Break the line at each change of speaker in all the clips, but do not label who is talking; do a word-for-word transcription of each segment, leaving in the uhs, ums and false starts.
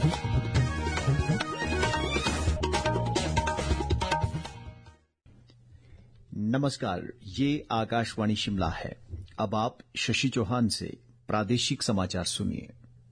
नमस्कार, ये आकाशवाणी शिमला है। अब आप शशि चौहान से प्रादेशिक समाचार सुनिए।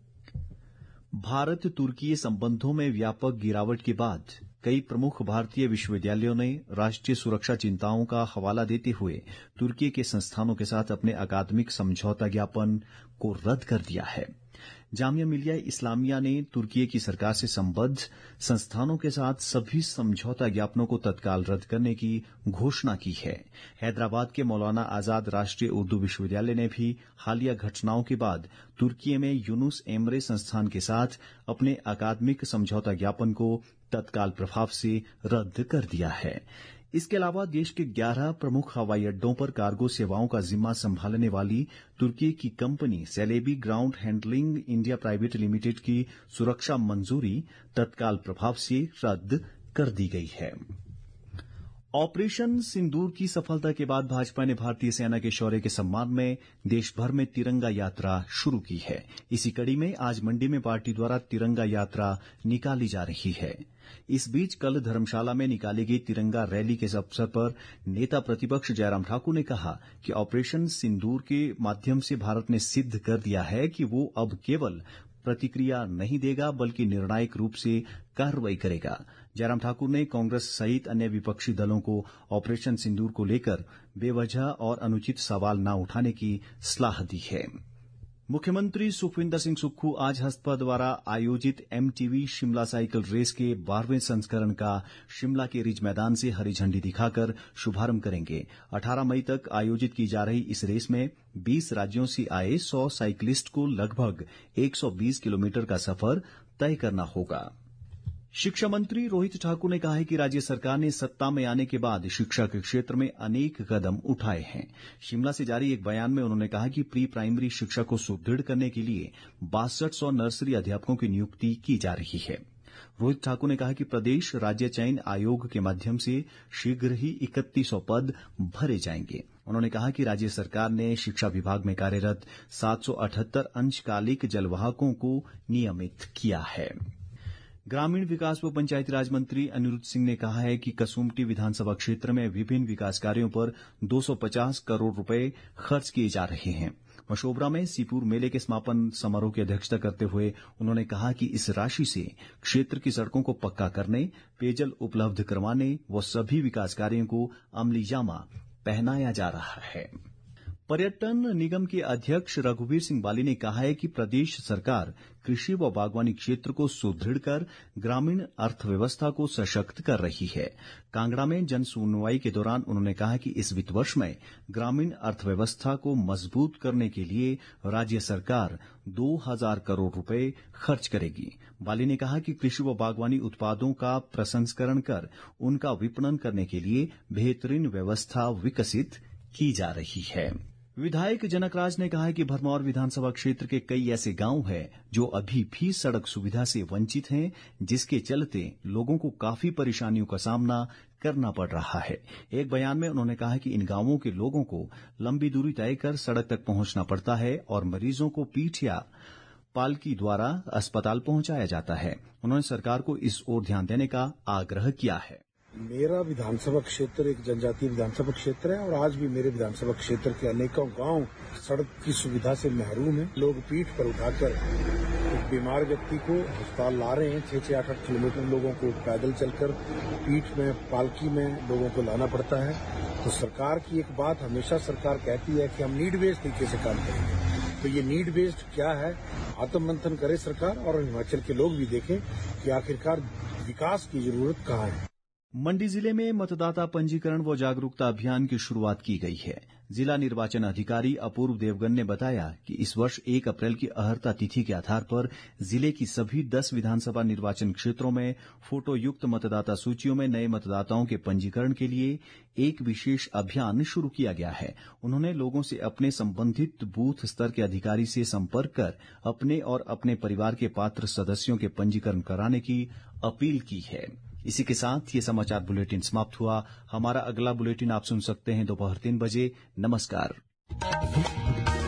भारत तुर्की संबंधों में व्यापक गिरावट के बाद कई प्रमुख भारतीय विश्वविद्यालयों ने राष्ट्रीय सुरक्षा चिंताओं का हवाला देते हुए तुर्की के संस्थानों के साथ अपने अकादमिक समझौता ज्ञापन को रद्द कर दिया है। जामिया मिलिया इस्लामिया ने तुर्की की सरकार से संबद्ध संस्थानों के साथ सभी समझौता ज्ञापनों को तत्काल रद्द करने की घोषणा की है। हैदराबाद के मौलाना आजाद राष्ट्रीय उर्दू विश्वविद्यालय ने भी हालिया घटनाओं के बाद तुर्की में यूनुस एमरे संस्थान के साथ अपने अकादमिक समझौता ज्ञापन को तत्काल प्रभाव से रद्द कर दिया है। इसके अलावा देश के ग्यारह प्रमुख हवाई अड्डों पर कार्गो सेवाओं का जिम्मा संभालने वाली तुर्की की company Celebi ground handling India private limited की सुरक्षा मंजूरी तत्काल प्रभाव से रद्द कर दी गई है। ऑपरेशन सिंदूर की सफलता के बाद भाजपा ने भारतीय सेना के शौर्य के सम्मान में देश भर में तिरंगा यात्रा शुरू की है। इसी कड़ी में आज मंडी में पार्टी द्वारा तिरंगा यात्रा निकाली जा रही है। इस बीच कल धर्मशाला में निकाली गई तिरंगा रैली के अवसर पर नेता प्रतिपक्ष जयराम ठाकुर ने कहा कि ऑपरेशन सिंदूर के माध्यम से भारत ने सिद्ध कर दिया है कि वो अब केवल प्रतिक्रिया नहीं देगा बल्कि निर्णायक रूप से कार्रवाई करेगा। जयराम ठाकुर ने कांग्रेस सहित अन्य विपक्षी दलों को ऑपरेशन सिंदूर को लेकर बेवजह और अनुचित सवाल न उठाने की सलाह दी है। मुख्यमंत्री सुखविंदर सिंह सुक्खू आज हस्पा द्वारा आयोजित एमटीवी शिमला साइकिल रेस के बारहवें संस्करण का शिमला के रिज मैदान से हरी झंडी दिखाकर शुभारंभ करेंगे। अठारह मई तक आयोजित की जा रही इस रेस में बीस राज्यों से आए सौ साइकिलिस्ट को लगभग एक सौ बीस किलोमीटर का सफर तय करना होगा। शिक्षा मंत्री रोहित ठाकुर ने कहा है कि राज्य सरकार ने सत्ता में आने के बाद शिक्षा के क्षेत्र में अनेक कदम उठाए हैं। शिमला से जारी एक बयान में उन्होंने कहा कि प्री प्राइमरी शिक्षा को सुदृढ़ करने के लिए बासठ सौ नर्सरी अध्यापकों की नियुक्ति की जा रही है। रोहित ठाकुर ने कहा कि प्रदेश राज्य चयन आयोग के माध्यम से शीघ्र ही इकतीस सौ पद भरे जाएंगे। उन्होंने कहा कि राज्य सरकार ने शिक्षा विभाग में कार्यरत सात सौ अठहत्तर अंशकालिक जलवाहकों को नियमित किया है। ग्रामीण विकास व पंचायतीराज मंत्री अनिरुद्ध सिंह ने कहा है कि कसुम्पटी विधानसभा क्षेत्र में विभिन्न विकास कार्यों पर दो सौ पचास करोड़ रुपए खर्च किए जा रहे हैं। मशोबरा में सीपुर मेले के समापन समारोह की अध्यक्षता करते हुए उन्होंने कहा कि इस राशि से क्षेत्र की सड़कों को पक्का करने, पेयजल उपलब्ध करवाने व सभी विकास कार्यों को अमलीजामा पहनाया जा रहा है। पर्यटन निगम के अध्यक्ष रघुवीर सिंह बाली ने कहा है कि प्रदेश सरकार कृषि व बागवानी क्षेत्र को सुदृढ़ कर ग्रामीण अर्थव्यवस्था को सशक्त कर रही है। कांगड़ा में जन सुनवाई के दौरान उन्होंने कहा कि इस वित्त वर्ष में ग्रामीण अर्थव्यवस्था को मजबूत करने के लिए राज्य सरकार दो हजार करोड़ रुपए खर्च करेगी। बाली ने कहा कि कृषि व बागवानी उत्पादों का प्रसंस्करण कर उनका विपणन करने के लिए बेहतरीन व्यवस्था विकसित की जा रही है। विधायक जनकराज ने कहा है कि भरमौर विधानसभा क्षेत्र के कई ऐसे गांव हैं जो अभी भी सड़क सुविधा से वंचित हैं, जिसके चलते लोगों को काफी परेशानियों का सामना करना पड़ रहा है। एक बयान में उन्होंने कहा कि इन गांवों के लोगों को लंबी दूरी तय कर सड़क तक पहुंचना पड़ता है और मरीजों को पीठ या पालकी द्वारा अस्पताल पहुंचाया जाता है। उन्होंने सरकार को इस ओर ध्यान देने का आग्रह किया है।
मेरा विधानसभा क्षेत्र एक जनजातीय विधानसभा क्षेत्र है और आज भी मेरे विधानसभा क्षेत्र के अनेकों गांव सड़क की सुविधा से महरूम हैं। लोग पीठ पर उठाकर एक बीमार व्यक्ति को अस्पताल ला रहे हैं। छह छह आठ आठ किलोमीटर लोगों को पैदल चलकर पीठ में पालकी में लोगों को लाना पड़ता है। तो सरकार की एक बात हमेशा सरकार कहती है कि हम नीड बेस्ड तरीके से काम करेंगे। तो ये नीड बेस्ड क्या है, आत्ममंथन करे सरकार और हिमाचल के लोग भी देखें कि आखिरकार विकास की जरूरत कहाँ है।
मंडी जिले में मतदाता पंजीकरण व जागरूकता अभियान की शुरुआत की गई है। जिला निर्वाचन अधिकारी अपूर्व देवगन ने बताया कि इस वर्ष एक अप्रैल की अहर्ता तिथि के आधार पर जिले की सभी दस विधानसभा निर्वाचन क्षेत्रों में फोटो युक्त मतदाता सूचियों में नए मतदाताओं के पंजीकरण के लिए एक विशेष अभियान शुरू किया गया है। उन्होंने लोगों से अपने संबंधित बूथ स्तर के अधिकारी से संपर्क कर अपने और अपने परिवार के पात्र सदस्यों के पंजीकरण कराने की अपील की है। इसी के साथ ये समाचार बुलेटिन समाप्त हुआ। हमारा अगला बुलेटिन आप सुन सकते हैं दोपहर तीन बजे। नमस्कार।